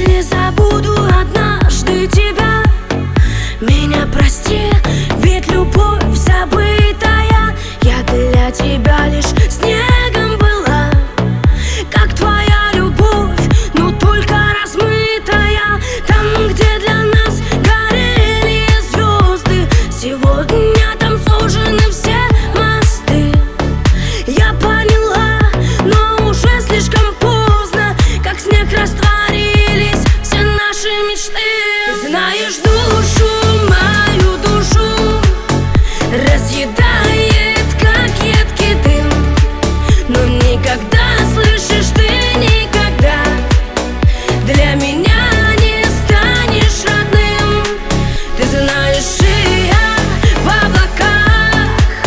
Если забуду однажды тебя, меня прости, ведь любовь забытая. Я для тебя лишь снегом была, как твоя любовь, но только размытая. Там, где для нас горели звезды, сегодня там сожжены все мосты. Я поняла, но уже слишком поздно, как снег растворились все наши мечты. Ты знаешь, душу, мою душу разъедает, как едкий дым, но никогда, слышишь, ты никогда для меня не станешь родным. Ты знаешь, и я в облаках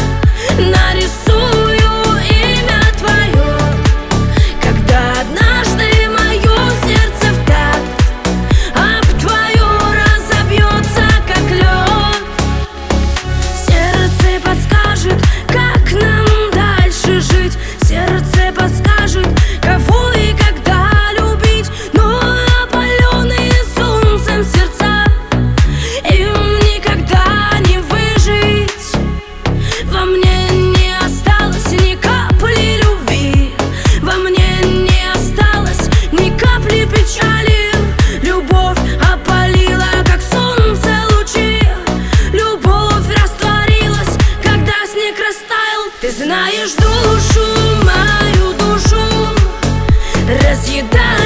нарисую имя твое, когда однажды мое сердце в такт об твое разобьется, как лед. Сердце подскажет, как нам дальше жить, сердце подскажет, кого и когда любить. Но опаленные солнцем сердца, им никогда не выжить. Во мне не осталось ни капли любви, во мне не осталось ни капли печали. Любовь опалила, как солнце, лучи. Любовь растворилась, когда снег растаял. Ты знаешь, душу, мою душу разъедает,